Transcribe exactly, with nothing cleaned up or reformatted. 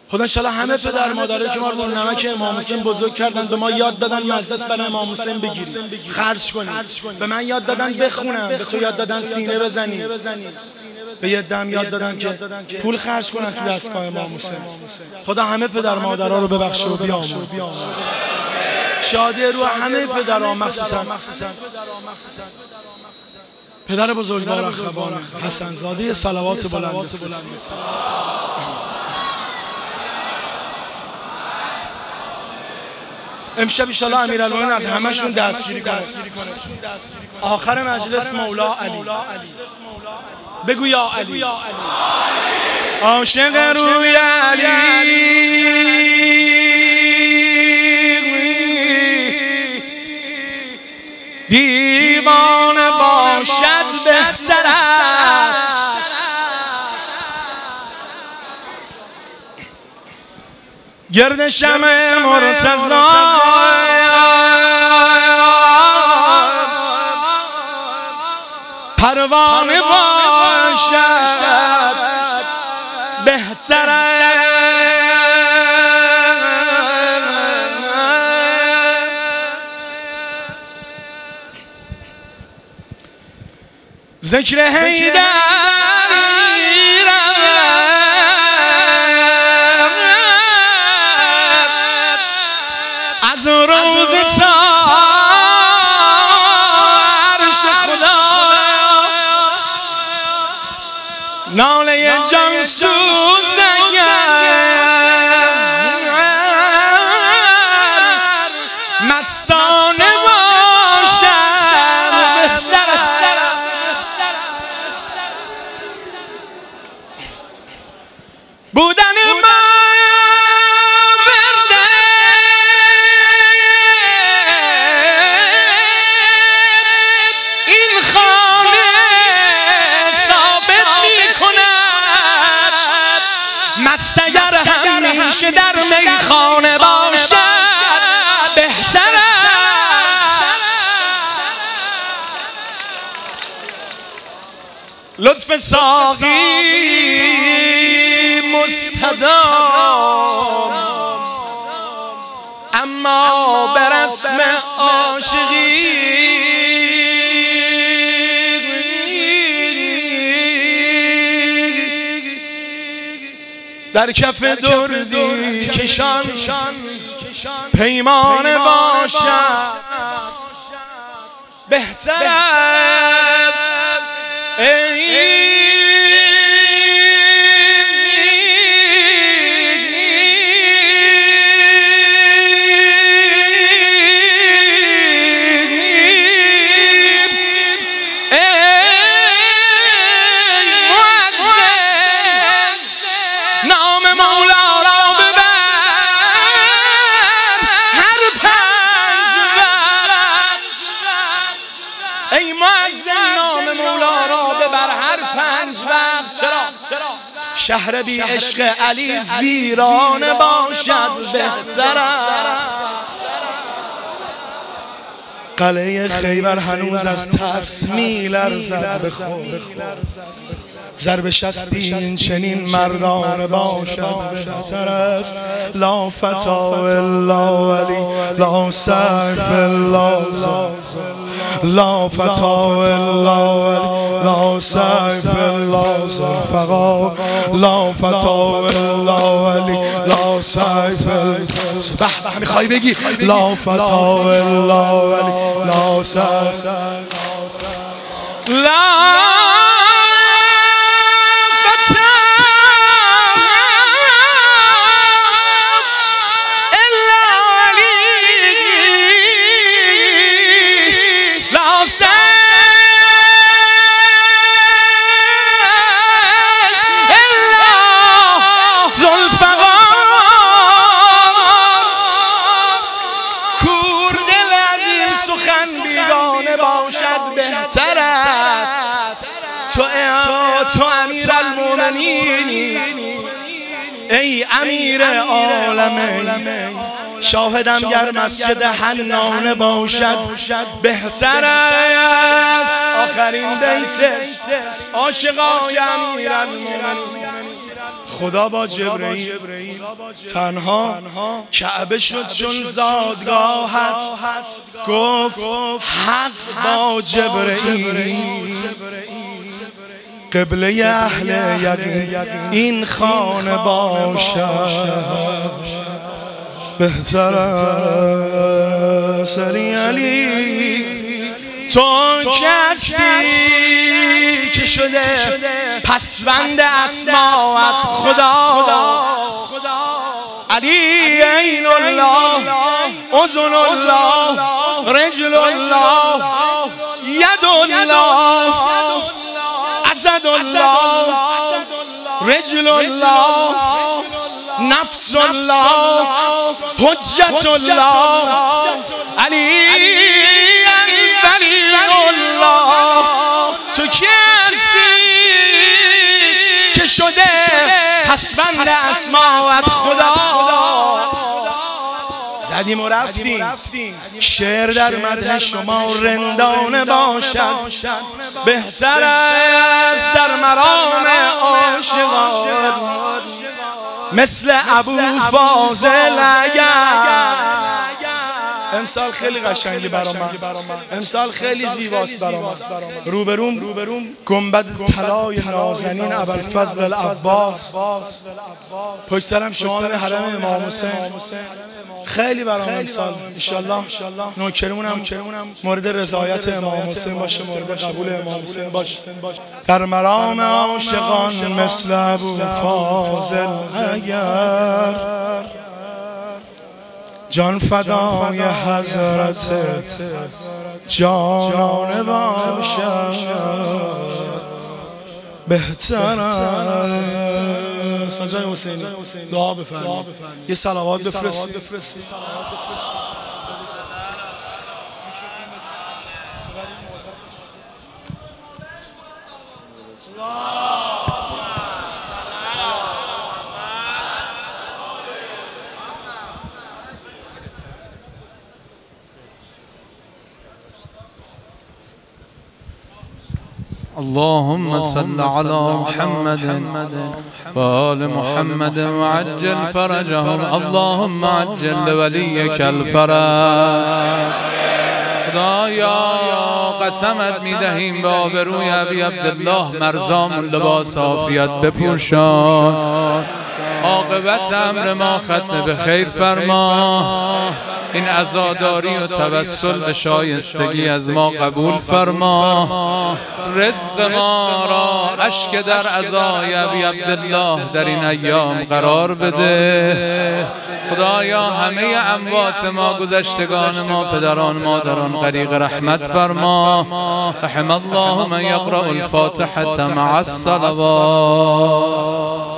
خدا انشالله همه پدر مادره که ما رو نمک امام حسین بزرگ کردن به ما یاد دادن مجلس برای امام حسین بگیریم، خرج کنیم. به من یاد دادن بخونم، به تو یاد دادن سینه بزنی، به یه دم یاد دادن که پول خرج کنن تو دستگاه امام حسین. خدا همه پدر مادرها رو ببخشه و بیامرزه. شادی رو همه پدرها، مخصوصا پدر بزرگوار اخوان حسن زاده صلوات بلند. امشب ان شاء الله امیرالمومنین از همشون دستگیری کنه. آخر مجلس مولا علی بگو یا علی، عاشق روی علی دیوانه باشد بهتر است. گرد شمع مرتضی پروانه باشد بهتر است. ذکر حیدر از روز تا عرش خدا ناله جان سوز مستانه باشد بهتر بودن ما مستگر همیشه در میخانه باشد بهتر است. لطف ساقی مستدام اما به رسم عاشقی در کف دردی کشان پیمانه باشد بهتر است. ای مؤذن نام مولا را ببر هر پنج وقت. چرا؟ شهر بی عشق علی ویرانه باشد بهتر است. قلعه خیبر هنوز از ترس میلرزد به خود، ضرب شستی این چنین مردانه باشد بهتر است. لا فتا الا ولی لا سیف الا لا فتا الا ولی لا سیف الا ذوالفقار لا فتا الا ولی لا سیف به به میخوای بگی لا فتا الا ولی لا سیف لا باشد بهتر است. تو تو امیرالمومنینی ای امیر عالمین، شاهدم گر مسجد حنانه باشد بهتر است. آخرین بیت عاشقای امیرالمومنین خدا با جبرئیل تنها کعبه شد چون زادگاهت، گفت حق با جبرئیل قبله اهل یقین این خانه باشد. بهتر است علی علی تو کسی که شده پسوند اسماعت خدا. علی عین الله، اذن الله، رجل الله، ید الله، اسد الله، رجل الله، نفس الله، حجت الله، علی ولی الله. تو کی هستی که شده پسوند اسماعت خدا؟ زدیم و رفتیم. شعر در مدح شما رندانه باشد، بهتر است در مرام عاشقان مثل ابو فاضل. اگر امسال خیلی قشنگی برام، امسال خیلی زیباست برام. روبروم گنبد طلای نازنین ابوالفضل العباس، پشت سرم شمال حرم امام حسین. خیلی برام امسال انشالله نوکرمونم مورد رضایت امام حسین باشه، مورد قبول امام حسین باشه. در مرام عاشقان مثل ابو فاضل اگر جان فدای حضرت جانانه باشد. بهتر است سجای حسینی دعا بفرمایید، یه صلوات بفرستید. اللهم صل على محمد وآل محمد وعجل فرجهم. اللهم عجل لوليك الفرج. خدایا قسمت میدهیم به آبروی ابی عبدالله مرزام لباس عافیت بپوشان، عاقبت امر ما ختم به خیر فرما، این عزاداری و توسل به شایستگی از ما قبول فرما، رزق ما را اشک در عزای ابی عبدالله در این ایام قرار بده. خدایا همه اموات ما، گذشتگان ما، پدران مادران غریق رحمت فرما. رحم الله من یقرأ الفاتحة مع الصلوات.